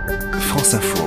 France Info.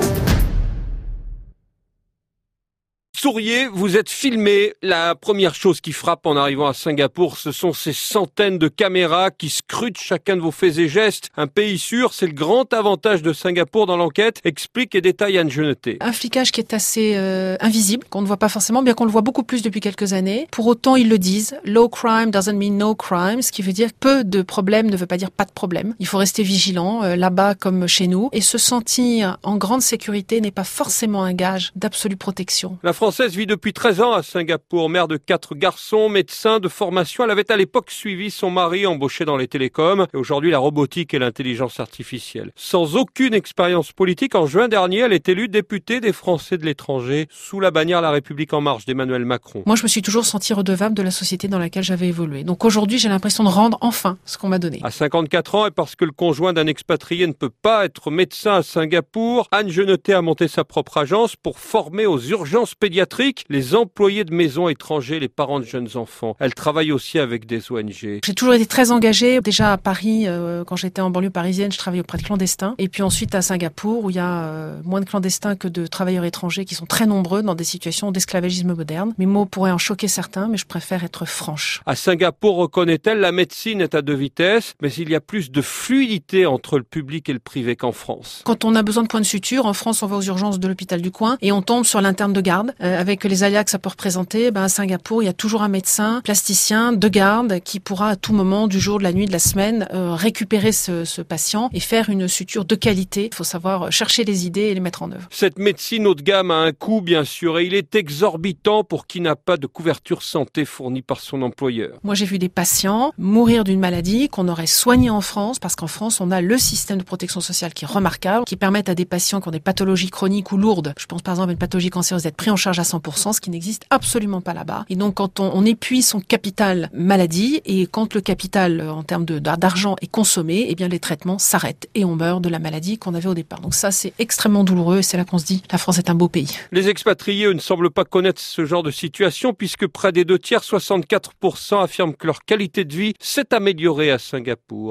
Souriez, vous êtes filmé. La première chose qui frappe en arrivant à Singapour, ce sont ces centaines de caméras qui scrutent chacun de vos faits et gestes. Un pays sûr, c'est le grand avantage de Singapour dans l'enquête, explique et détaille Anne Genetet. Un flicage qui est assez invisible, qu'on ne voit pas forcément, bien qu'on le voit beaucoup plus depuis quelques années. Pour autant, ils le disent. Low crime doesn't mean no crime, ce qui veut dire peu de problèmes ne veut pas dire pas de problème. Il faut rester vigilant, là-bas comme chez nous, et se sentir en grande sécurité n'est pas forcément un gage d'absolue protection. La Française vit depuis 13 ans à Singapour, mère de 4 garçons, médecin de formation. Elle avait à l'époque suivi son mari embauché dans les télécoms et aujourd'hui la robotique et l'intelligence artificielle. Sans aucune expérience politique, en juin dernier, elle est élue députée des Français de l'étranger sous la bannière La République en marche d'Emmanuel Macron. Moi, je me suis toujours sentie redevable de la société dans laquelle j'avais évolué. Donc aujourd'hui, j'ai l'impression de rendre enfin ce qu'on m'a donné. À 54 ans et parce que le conjoint d'un expatrié ne peut pas être médecin à Singapour, Anne Genetet a monté sa propre agence pour former aux urgences pédiatriques les employés de maisons étrangers, les parents de jeunes enfants. Elle travaille aussi avec des ONG. J'ai toujours été très engagée. Déjà à Paris, quand j'étais en banlieue parisienne, je travaillais auprès de clandestins. Et puis ensuite à Singapour, où il y a moins de clandestins que de travailleurs étrangers qui sont très nombreux dans des situations d'esclavagisme moderne. Mes mots pourraient en choquer certains, mais je préfère être franche. À Singapour, reconnaît-elle, la médecine est à 2 vitesses, mais il y a plus de fluidité entre le public et le privé qu'en France. Quand on a besoin de points de suture, en France, on va aux urgences de l'hôpital du coin et on tombe sur l'interne de garde. Avec les aléas que ça peut représenter, à Singapour, il y a toujours un médecin plasticien de garde qui pourra à tout moment du jour, de la nuit, de la semaine récupérer ce patient et faire une suture de qualité. Il faut savoir chercher les idées et les mettre en œuvre. Cette médecine haut de gamme a un coût, bien sûr, et il est exorbitant pour qui n'a pas de couverture santé fournie par son employeur. Moi, j'ai vu des patients mourir d'une maladie qu'on aurait soignée en France, parce qu'en France, on a le système de protection sociale qui est remarquable, qui permet à des patients qui ont des pathologies chroniques ou lourdes, je pense par exemple à une pathologie cancéreuse, d'être pris en charge à 100%, ce qui n'existe absolument pas là-bas. Et donc, quand on épuise son capital maladie, et quand le capital en termes d'argent est consommé, eh bien les traitements s'arrêtent et on meurt de la maladie qu'on avait au départ. Donc ça, c'est extrêmement douloureux et c'est là qu'on se dit, la France est un beau pays. Les expatriés, eux, ne semblent pas connaître ce genre de situation puisque près des 2 tiers, 64%, affirment que leur qualité de vie s'est améliorée à Singapour.